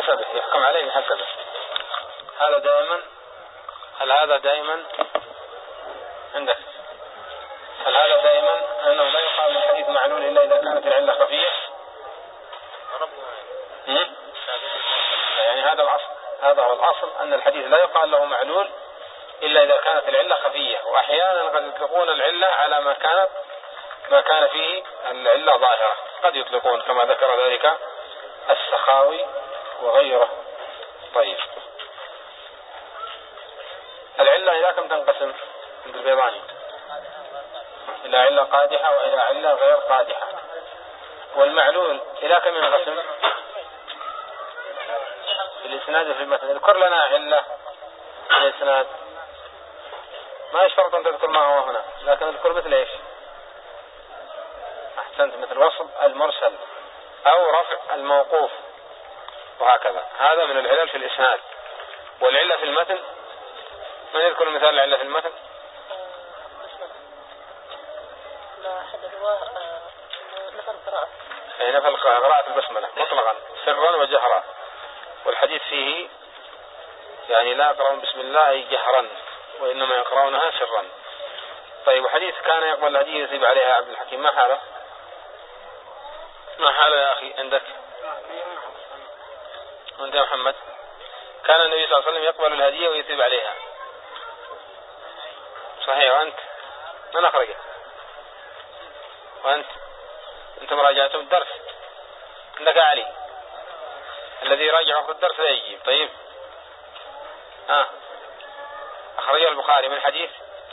بحسبه، يحكم عليه بحسبه. هذا دائما، هل هذا دائما عندك؟ هل هذا دائما أنه لا يقال الحديث معلول إلا إذا كانت العلة خفية؟ يعني هذا الأصل، هذا هو الأصل، أن الحديث لا يقال له معلول إلا إذا كانت العلة خفية. وأحيانا قد يطلقون العلة على ما كان فيه العلة ظاهرة، قد يطلقون كما ذكر ذلك السخاوي وغيره. طيب، العلة إلى كم تنقسم عند البيضاني؟ إلى علة قادحة وإلى علة غير قادحة. والمعلول إلى كم ينقسم؟ في الإسناد وفي المتن. اذكر لنا علة في الإسناد، ما يشترط أن تذكر ما هو هنا، لكن اذكر مثل إيش؟ أحسنت، مثل وصل المرسل أو رفع الموقوف وهكذا. هذا من العلل في الإسناد. والعلة في المتن، من يذكر مثال العلة في المتن؟ لا أحد هو نفل القراءة. أي نفل قراءة البسملة مطلقا سرا وجهرا. والحديث فيه يعني لا يقرؤون بسم الله جهرا، وإنما يقرؤونها سرا. طيب، وحديث كان يقبل الهدية يثيب عليها عبد الحكيم، ما حاله؟ ما حاله يا أخي عندك؟ وانت يا محمد؟ كان النبي صلى الله عليه وسلم يقبل الهدية ويثيب عليها، صحيح. وأنت من أخرجه؟ وأنت مراجعتم الدرس عندك علي، الذي يراجع وقت الدرس لا يجيب. طيب، أخرج البخاري من حديث،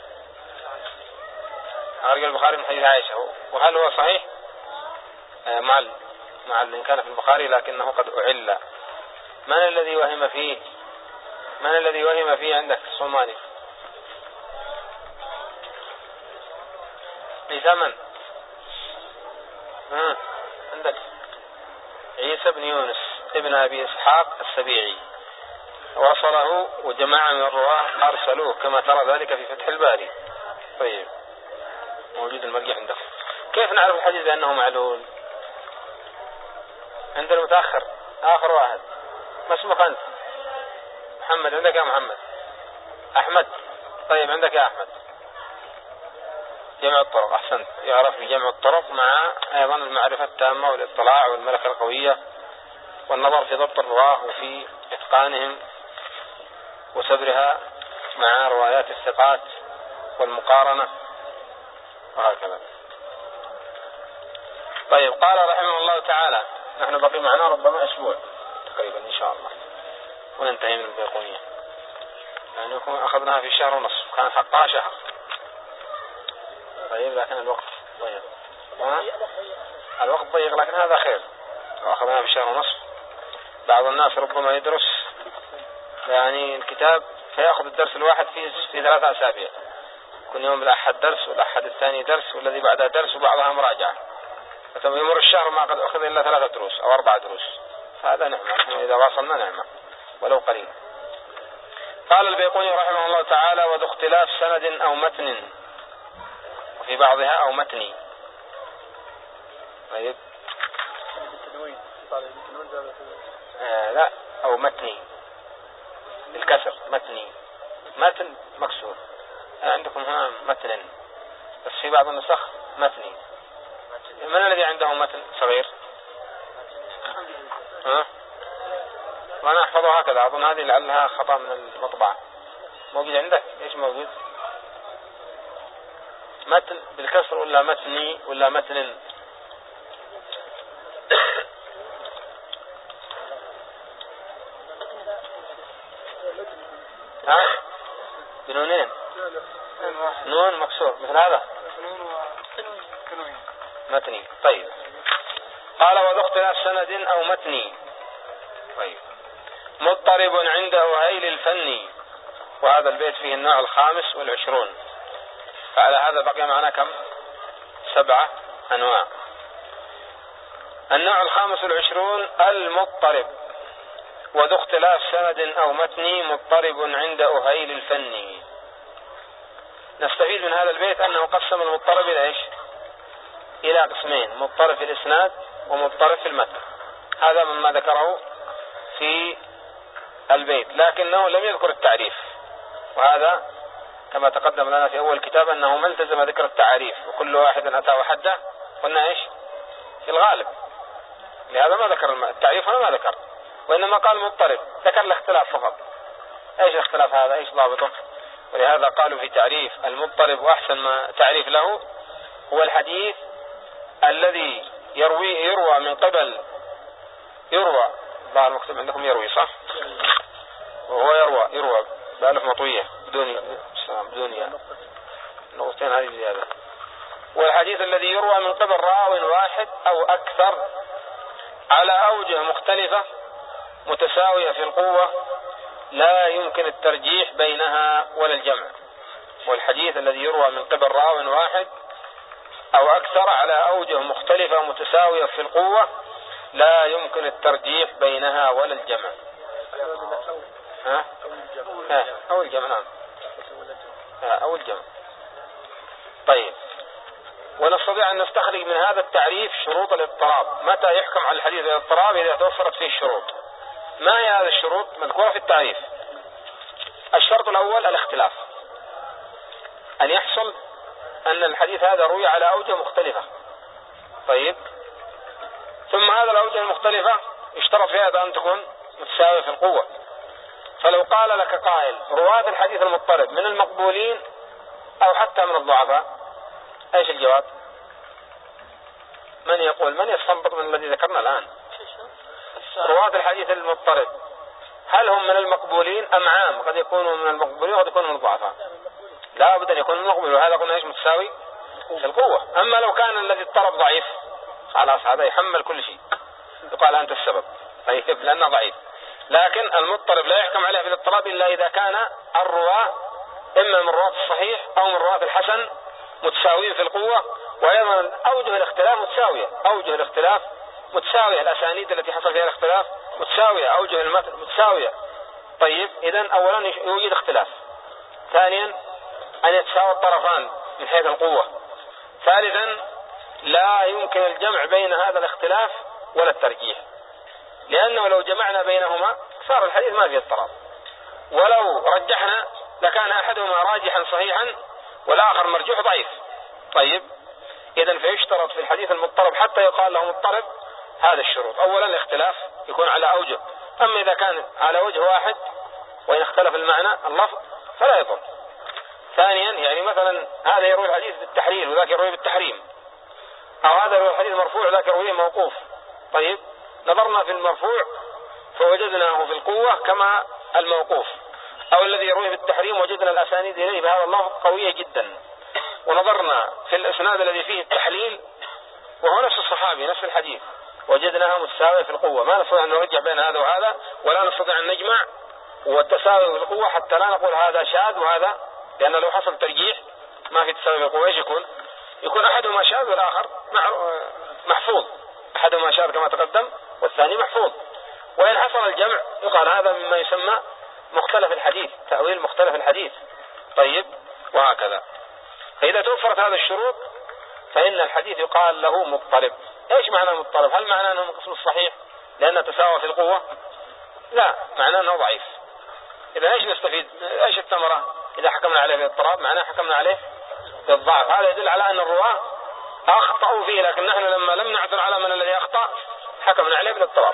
أخرج البخاري من حديث عائشة. وهل هو صحيح؟ معل إن كان في البخاري لكنه قد أعل. من الذي وهم فيه؟ من الذي وهم فيه عندك الصومالي؟ ليس من؟ عندك عيسى بن يونس ابن أبي إسحاق السبيعي، وصله وجماعة من الرواه أرسلوه كما ترى ذلك في فتح الباري. طيب، موجود المرجع عندك. كيف نعرف الحديث بأنه معلول؟ عند المتأخر، آخر واحد. ما اسمك أنت؟ محمد. عندك يا محمد؟ أحمد. طيب، عندك يا أحمد؟ جمع الطرق. أحسنت، يعرف بجمع الطرق مع أيضا المعرفة التامة والاطلاع والملكة القوية والنظر في ضبط الرواه وفي إتقانهم وسبرها مع روايات الثقات والمقارنة وهكذا. طيب، قال رحمه الله تعالى، نحن بقي معنا ربما أسبوع تقريبا إن شاء الله وننتهي من البيقونية، يعني نكون أخذناها في شهر ونصف، كان حقها شهر. طيب، لكن الوقت ضيق. الوقت ضيق، لكن هذا خير. لو أخذناها في شهر ونصف، بعض الناس ربما يدرس يعني الكتاب فيأخذ الدرس الواحد في 3 أسابيع، كل يوم الأحد درس والأحد الثاني درس والذي بعدها درس وبعضها مراجعة، ثم يمر الشهر ما قد أخذ إلا 3 دروس أو 4 دروس. هذا نعمة، إذا واصلنا نعمة ولو قليل. قال البيقوني رحمه الله تعالى: وذو اختلاف سند أو متن، وفي بعضها أو متني. طيب، لا، أو متني بالكسر، متني، متن مكسور. عندكم هنا متن، بس في بعض النسخ متني. من الذي عنده متن صغير؟ وأنا أحفظه هكذا، أظن هذه لعلها خطأ من المطبعة. موجود عندك؟ إيش موجود؟ متن بالكسر ولا متني ولا متن؟ بنونين، نون مكسور مثل هذا متني. طيب، قال: وذو اختلاف سند أو متني. طيب، مضطرب عند أهيل الفن. وهذا البيت فيه النوع 25. فعلى هذا بقي معنا كم؟ 7 أنواع. النوع 25 المضطرب. وذو اختلاف سند أو متني مضطرب عند أهيل الفن. نستفيد من هذا البيت أنه قسم المضطرب إلى إيش؟ إلى قسمين: مضطرب في الإسناد ومضطرب في المتن. هذا مما ذكره في البيت، لكنه لم يذكر التعريف، وهذا كما تقدم لنا في أول كتاب أنه ما التزم ذكر التعريف، وكل واحد أتى وحده، قلنا إيش في الغالب، لهذا ما ذكر التعريف ولا ما ذكر، وإنما قال مضطرب، ذكر الاختلاف فقط. ايش الاختلاف هذا؟ ايش ضابطه؟ ولهذا قالوا في تعريف المضطرب واحسن ما تعريف له هو الحديث الذي يروى من قبل ظاهر مكتوب عندكم يروي صح؟ وهو يروى بألف مطوية بدون نقطتين هذه زيادة. والحديث الذي يروى من قبل راو واحد أو أكثر على أوجه مختلفة متساوية في القوة لا يمكن الترجيح بينها ولا الجمع. والحديث الذي يروى من قبل راو واحد أو أكثر على أوجه مختلفة متساوية في القوة لا يمكن الترجيح بينها ولا الجمع. أو الجمع. نعم أو الجمع. طيب، ونستطيع أن نستخرج من هذا التعريف شروط الاضطراب. متى يحكم على الحديث بالاضطراب؟ إذا توفرت فيه الشروط. ما هي هذه الشروط؟ مذكورة في التعريف. الشرط الأول الاختلاف، أن يحصل أن الحديث هذا روي على أوجه مختلفة. طيب، ثم هذا الأوجه المختلفة اشترط فيها أن تكون متساوية في القوة. فلو قال لك قائل رواة الحديث المضطرب من المقبولين أو حتى من الضعفاء، ايش الجواب؟ من يقول؟ من يستنبط من الذي ذكرنا الآن؟ رواة الحديث المضطرب هل هم من المقبولين أم عام؟ قد يكونوا من المقبولين وقد يكونوا من الضعفاء. لا بد أن يكون من المقبولين، وهذا قلنا ايش؟ متساوي في القوة. أما لو كان الذي اضطرب ضعيف خلاص هذا يحمل كل شيء، يقال أنت السبب، طيب، لأنه ضعيف. لكن المضطرب لا يحكم عليه بالاضطراب إلا إذا كان الرواة إما من رواة الصحيح أو من رواة الحسن متساويين في القوة، وأيضا أوجه الاختلاف متساوية، الأسانيد التي حصل فيها الاختلاف متساوية، أوجه المتن متساوية. طيب، إذن أولا يوجد اختلاف. ثانيا أن يتساوى الطرفان من حيث القوة. ثالثا لا يمكن الجمع بين هذا الاختلاف ولا الترجيح، لأنه لو جمعنا بينهما صار الحديث ما فيه اضطراب، ولو رجحنا لكان أحدهما راجحا صحيحا والآخر مرجوح ضعيف. طيب، إذن فيشترط في الحديث المضطرب حتى يقال له مضطرب هذا الشروط. أولا الاختلاف يكون على أوجه، أما إذا كان على وجه واحد وإن اختلف المعنى اللفظ فلا يضر. ثانيا يعني مثلا هذا يروي الحديث بالتحليل وذاك يروي بالتحريم، أو هذا يروي الحديث مرفوع وذاك يرويه موقوف. طيب، نظرنا في المرفوع فوجدناه في القوة كما الموقوف، أو الذي يرويه بالتحريم وجدنا الأسانيد إليه بهذا اللفظ قوية جدا. ونظرنا في الإسناد الذي فيه التحليل وهو نفس الصحابي نفس الحديث وجدناها متساوية في القوة. ما نستطيع أن نرجع بين هذا وهذا، ولا نستطيع أن نجمع والتساوي في القوة حتى لا نقول هذا شاذ وهذا، لأن لو حصل ترجيح ما في تساوي في القوة. ايش يكون أحدهما شاذ والآخر محفوظ، أحدهما شاذ كما تقدم والثاني محفوظ. وإن حصل الجمع يقال هذا مما يسمى مختلف الحديث، تأويل مختلف الحديث. طيب، وهكذا. فإذا توفرت هذه الشروط فإن الحديث يقال له مضطرب. ايش معنى مضطرب؟ هل معناه أنه من قسم الصحيح لأنه تساوى في القوة؟ لا، معناه أنه ضعيف. إذا ايش نستفيد؟ ايش الثمرة إذا حكمنا عليه بالاضطراب؟ معناه حكمنا عليه بالضعف. هذا يدل على أن الرواة أخطأوا فيه، لكن نحن لما لم نعثر على من الذي أخطأ حكمنا عليه بالاضطراب.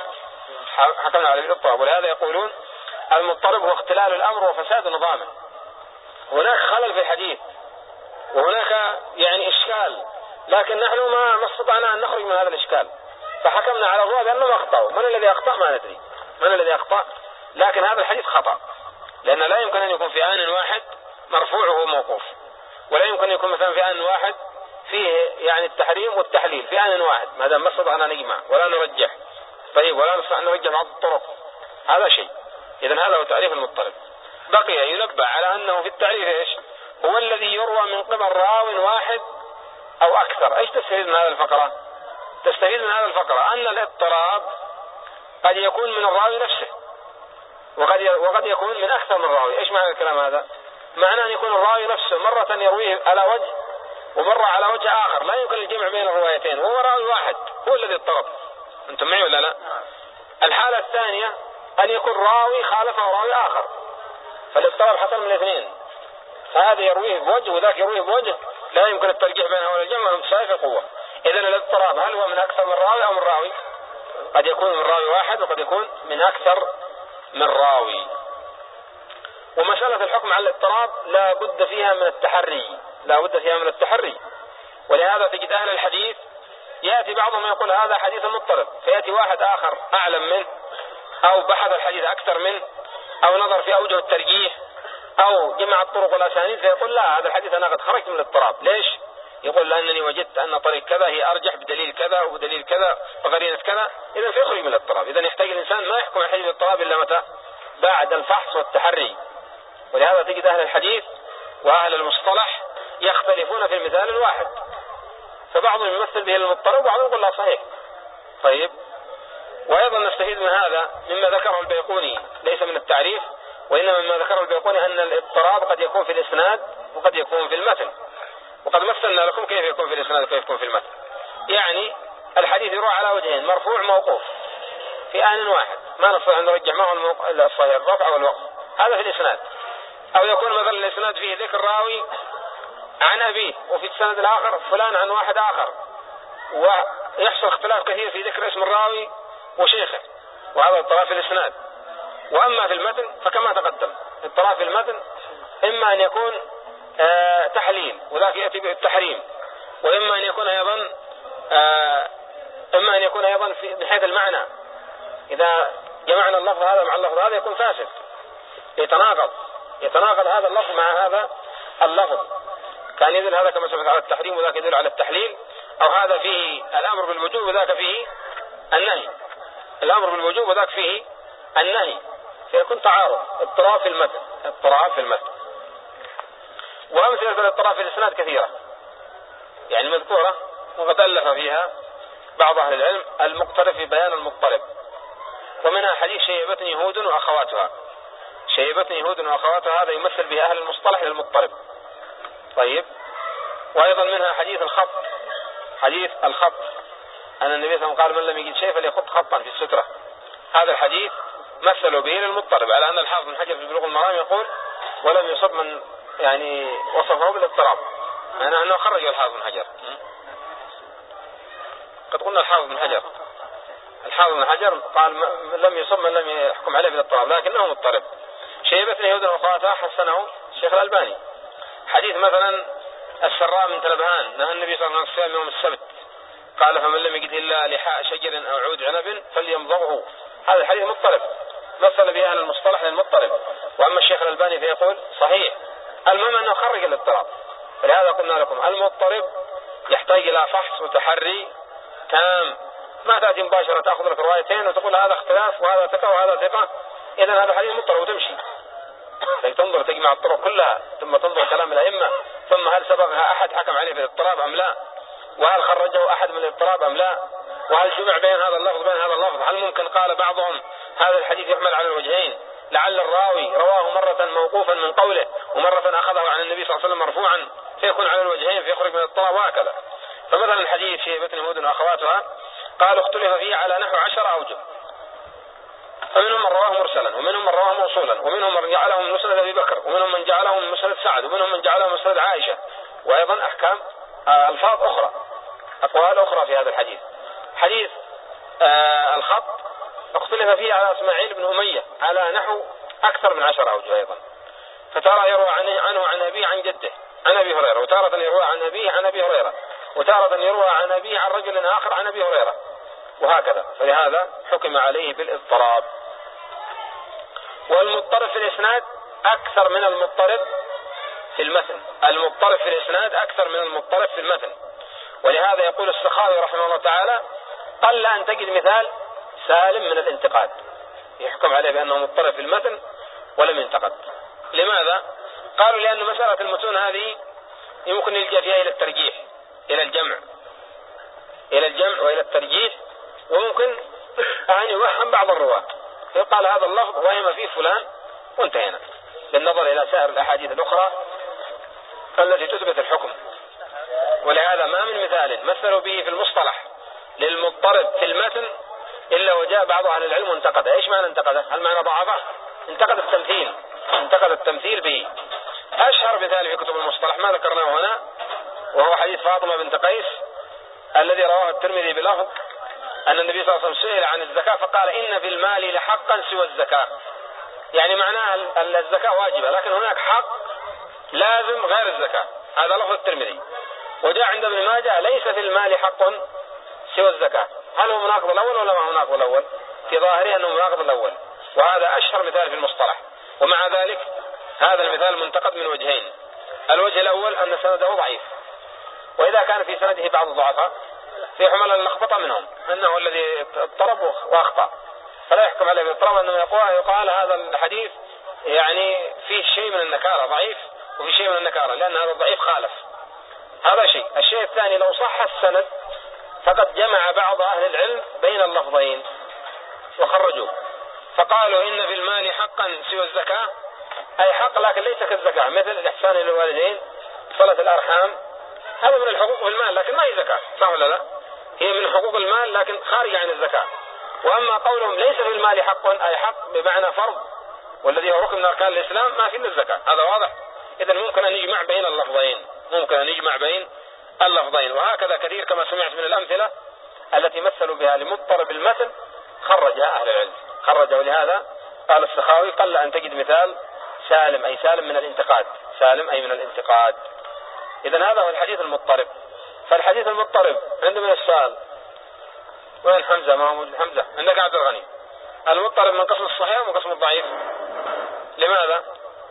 ولهذا يقولون المضطرب هو اختلال الأمر وفساد نظامه. هناك خلل في الحديث وهناك يعني إشكال، لكن نحن ما استطعنا أن نخرج من هذا الإشكال، فحكمنا على الرواة بأنهم أخطأوا. من الذي أخطأ ما ندري من الذي أخطأ، لكن هذا الحديث خطأ، لأن لا يمكن أن يكون في آن واحد مرفوع وهو موقوف، ولا يمكن أن يكون مثلا في آن واحد فيه يعني التحريم والتحليل في آن واحد، ما دام ما استطعنا نجمع ولا نرجح. طيب، ولا نستطيع أن نرجح بعض الطرق، هذا شيء. إذن هذا هو تعريف المضطرب. بقي ينبه على أنه في التعريف ايش؟ هو الذي يروى من قبل راو واحد أو أكثر. ايش تستفيد من هذا الفقرة؟ تستفيد من هذا الفقرة أن الاضطراب قد يكون من الراوي نفسه وقد يكون من أكثر من راوي. ايش معنى الكلام هذا؟ معنى أن يكون الراوي نفسه مرة يرويه على وجه ومرة على وجه آخر، لا يمكن الجمع بين الروايتين، وهو راوي واحد هو الذي اضطرب. أنتم معي ولا لا؟ الحالة الثانية أن يكون راوي خالفه راوي آخر، فالاضطراب حصل من الاثنين، فهذا يرويه بوجه وذاك يرويه بوجه، لا يمكن الترجيح بينها ولا الجمع، وهم شايف القوة. إذن الاضطراب هل هو من أكثر من راوي أو من راوي؟ قد يكون من راوي واحد وقد يكون من أكثر من راوي. ومسألة الحكم على الاضطراب لا بد فيها من التحري، ولهذا تجد أهل الحديث يأتي بعضهم يقول هذا حديث مضطرب، فيأتي واحد آخر أعلم منه أو بحث الحديث أكثر منه أو نظر في أوجه الترجيح أو جمع الطرق والأسانيد، فيقول لا، هذا الحديث أنا قد خرجت من الاضطراب. ليش؟ يقول لأنني وجدت أن طريق كذا هي أرجح بدليل كذا وبدليل كذا وقرينة كذا، إذا فيخرج من الاضطراب. إذا يحتاج الإنسان ما يحكم الحديث بالاضطراب إلا متى؟ بعد الفحص والتحري. ولهذا تجد أهل الحديث وأهل المصطلح يختلفون في المثال الواحد، فبعضهم يمثل به المضطرب وبعضهم يقول لا صحيح. طيب، وأيضا نستفيد من هذا مما ذكره البيقوني، ليس من التعريف وإنما مما ذكره البيقوني، أن الاضطراب قد يكون في الإسناد وقد يكون في المتن، وقد مثلنا لكم كيف يكون في الإسناد وكيف يكون في المتن. يعني الحديث يروى على وجهين، مرفوع موقوف في آن واحد، ما نستطيع أن نرجح معه الصحيح الرفع والوقف، هذا في الإسناد. أو يكون مثلا الإسناد فيه ذكر راوي عن أبيه، وفي السند الآخر فلان عن واحد آخر، ويحصل اختلاف كثير في ذكر اسم الراوي وشيخه، وهذا اضطراب في الإسناد. وأما في المتن فكما تقدم، اضطراب في المتن إما أن يكون تحليل وذاك يأتي بالتحريم، وإما أن يكون أيضا من حيث المعنى، إذا جمعنا اللفظ هذا مع اللفظ هذا يكون فاسد، يتناقض هذا اللفظ مع هذا اللفظ، كان يدل هذا كما سمعت على التحريم وذاك يدل على التحليل، أو هذا فيه الأمر بالوجوب وذاك فيه النهي، الأمر بالوجوب وذاك فيه النهي، فيكون تعارض، اضطراب في المتن. وأمثلة الاضطراب في الإسناد كثيرة يعني مذكورة، وقد ألف فيها بعض أهل العلم المقترف في بيان المضطرب، ومنها حديث شيبتني يهود وأخواتها. هذا يمثل به أهل المصطلح للمضطرب. طيب، وأيضا منها حديث الخط، أن النبي صلى الله عليه وسلم قال من لم يجد شيء فليخط خطا في السترة. هذا الحديث مثلوا به للمضطرب، على أن الحافظ بن حجر في بلوغ المرام يقول ولم يصب من يعني وصفه بالاضطراب، معناه أنه خرج الحافظ بن حجر. قد قلنا الحافظ بن حجر قال لم يصب من لم يحكم عليه بالاضطراب، لكنه مضطرب. شيبتني يهود وأخواتها حسنه الشيخ الألباني. حديث مثلا السراء من تلبهان، نهى النبي صلى الله عليه وسلم يوم السبت، قال فمن لم يجد إلا لحاء شجر أو عود عنب فليمضغه. هذا الحديث مضطرب، مثل به أهل المصطلح للمضطرب. وأما الشيخ الألباني فيقول صحيح. المهم أنه خرج الاضطراب، فلهذا قلنا لكم المضطرب يحتاج إلى فحص وتحري تام، ما تأتي مباشرة تأخذ لك روايتين وتقول هذا اختلاف وهذا ثقة وهذا ثقة، إذن هذا حديث مضطرب وتمشي. لكن تنظر تجمع الطرق كلها، ثم تنظر كلام الأئمة، ثم هل سبقها أحد حكم عليه بالاضطراب أم لا، وهل خرجه أحد من الاضطراب أم لا، وهل جمع بين هذا اللفظ بين هذا اللفظ، هل ممكن قال بعضهم هذا الحديث يحمل على الوجهين، لعل الراوي رواه مرة موقوفا من قوله ومرة أخذه عن النبي صلى الله عليه وسلم مرفوعا فيكون على الوجهين فيخرج من الاضطراب، وهكذا. فمثلا الحديث شيبتني يهود وأخواتها قالوا اختلف فيه على نحو 10 أوجه، فمنهم من رواه مرسلا، ومنهم من رواه موصولا، ومنهم من جعله من مسند أبي بكر، ومنهم من جعله من مسند سعد، ومنهم من جعله من مسند عائشة، وأيضا أحكام ألفاظ أخرى، أقوال أخرى في هذا الحديث. حديث الخط اختلف فيه على إسماعيل بن أمية على نحو أكثر من 10 أوجه أيضا، فتارة يروى عنه عن أبيه عن جده عن أبي هريرة، وتارة يروى عن أبيه عن أبي هريرة، وتارة يروى عن أبيه عن رجل آخر عن أبي هريرة، وهكذا. فلهذا حكم عليه بالاضطراب. والمضطرب في الإسناد أكثر من المضطرب في المتن، المضطرب في الإسناد أكثر من المضطرب في المتن. ولهذا يقول السخاوي رحمه الله تعالى قل أن تجد مثال سالم من الانتقاد يحكم عليه بأنه مضطرب في المتن ولم ينتقد. لماذا؟ قالوا لأن مسألة المتون هذه يمكن يلجأ فيها إلى الترجيح، إلى الجمع وإلى الترجيح، وممكن أن يوهم بعض الرواة يقال هذا اللفظ وهم فيه فلان وانتهينا، بالنظر إلى سائر الأحاديث الأخرى التي تثبت الحكم. ولهذا ما من مثال مثلوا به في المصطلح للمضطرب في المتن إلا وجاء بعض أهل العلم وانتقد. إيش معنى انتقده؟ هل معنى ضعفه؟ انتقد التمثيل، انتقد التمثيل به. أشهر مثال في كتب المصطلح ما ذكرناه هنا، وهو حديث فاطمة بنت قيس الذي رواه الترمذي بلفظ أن النبي صلى الله عليه وسلم سئل عن الزكاة فقال إن في المال لحقا سوى الزكاة، يعني معناها الزكاة واجبة لكن هناك حق لازم غير الزكاة. هذا لفظ الترمذي. وجاء عند ابن ماجه ليس في المال حق سوى الزكاة. هل هو مناقض الأول ولا ما هو مناقض الأول؟ في ظاهره أنه مناقض الأول، وهذا أشهر مثال في المصطلح. ومع ذلك هذا المثال منتقد من وجهين. الوجه الأول أن سنده ضعيف، وإذا كان في سنده بعض الضعفاء في حمل اللخبطة منهم أنه الذي اضطرب وأخطأ، فلا يحكم عليه بالاضطراب أنه يقال هذا الحديث يعني فيه شيء من النكارة، ضعيف وفي شيء من النكارة، لأن هذا الضعيف خالف. هذا شيء. الشيء الثاني لو صح السند فقد جمع بعض أهل العلم بين اللفظين وخرجوا، فقالوا إن في المال حقا سوى الزكاة، أي حق لكن ليس كالزكاة، مثل الإحسان إلى الوالدين، صلة الأرحام، هذا من الحقوق في المال لكن ما هي زكاة، صح ولا لا؟ هي من حقوق المال لكن خارجة عن الزكاة. وأما قولهم ليس في المال حق أي حق بمعنى فرض والذي هو ركن من أركان الإسلام ما في إلا الزكاة، هذا واضح. إذا ممكن أن نجمع بين اللفظين، ممكن أن نجمع بين اللفظين. وهكذا كثير كما سمعت من الأمثلة التي مثلوا بها لمضطرب المثل خرجها أهل العلم، خرجه. ولهذا قال السخاوي قل أن تجد مثال سالم، أي سالم من الانتقاد، سالم أي من الانتقاد. إذا هذا هو الحديث المضطرب. فالحديث المضطرب عندما السؤال وين حمزة؟ ما هو موجود حمزة عندك عبد الغني. المضطرب من قسم الصحيح ومن قسم الضعيف. لماذا؟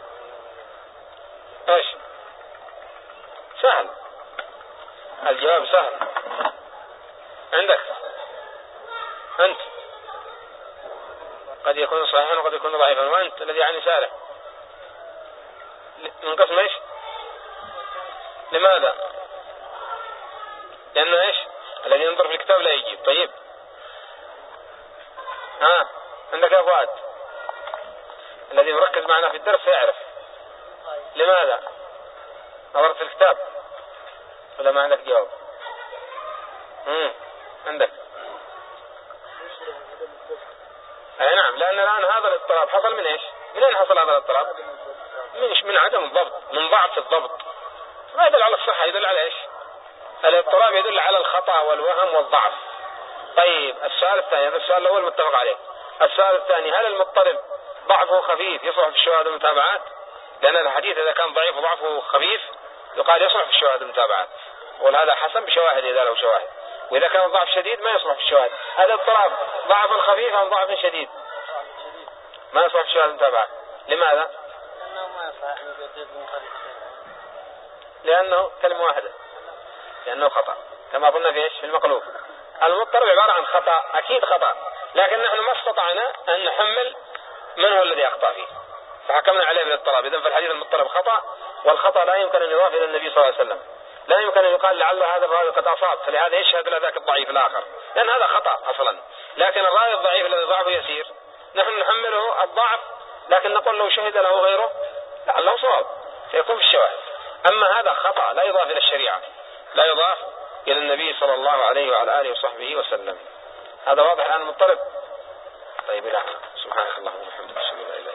ايش؟ سهل، الجواب سهل عندك أنت. قد يكون صحيحا وقد يكون ضعيفا، وأنت الذي يعني سالم من قسم ايش؟ لماذا؟ لأنه ايش؟ الذي ينظر في الكتاب لا يجيب. طيب عندك يا فؤاد الذي مركز معنا في الدرس يعرف. لماذا؟ نظرت في الكتاب ولا ما عندك جواب؟ عندك. اي نعم، لأن الآن هذا الاضطراب حصل من ايش؟ من اين حصل هذا الاضطراب؟ من عدم الضبط، من ضعف الضبط. ما يدل على الصحة، يدل على ايش؟ الاضطراب يدل على الخطأ والوهم والضعف. طيب السؤال الثاني، هذا السؤال الأول متفق عليه. السؤال الثاني، هل المضطرب ضعفه خفيف يصلح في الشواهد والمتابعات؟ لأن الحديث إذا كان ضعيف وضعفه خفيف يقال يصلح في الشواهد والمتابعات، وهذا حسن بشواهد إذا له شواهد. وإذا كان الضعف شديد ما يصلح في الشواهد. هذا اضطراب ضعف خفيف أم ضعف شديد؟ ما يصلح في الشواهد والمتابعات. لماذا؟ لأنه كلمة واحدة، لأنه خطأ كما قلنا في ايش؟ في المقلوب. المضطرب عبارة عن خطأ، أكيد خطأ، لكن نحن ما استطعنا أن نحمل من هو الذي أخطأ فيه فحكمنا عليه بالاضطراب. إذن فالحديث المضطرب خطأ، والخطأ لا يمكن أن يضاف إلى النبي صلى الله عليه وسلم، لا يمكن أن يقال لعل هذا الراوي قد أصاب فلهذا يشهد لذاك الضعيف الآخر، لأن هذا خطأ أصلا. لكن الراوي الضعيف الذي ضعفه يسير نحن نحمله الضعف، لكن نقول لو شهد له غيره لعله صواب سيكون في الشواهد. أما هذا خطأ لا يضاف إلى الشريعة، لا يضاف إلى النبي صلى الله عليه وعلى آله وصحبه وسلم. هذا واضح الآن المضطرب. طيب، سبحانك اللهم وبحمدك.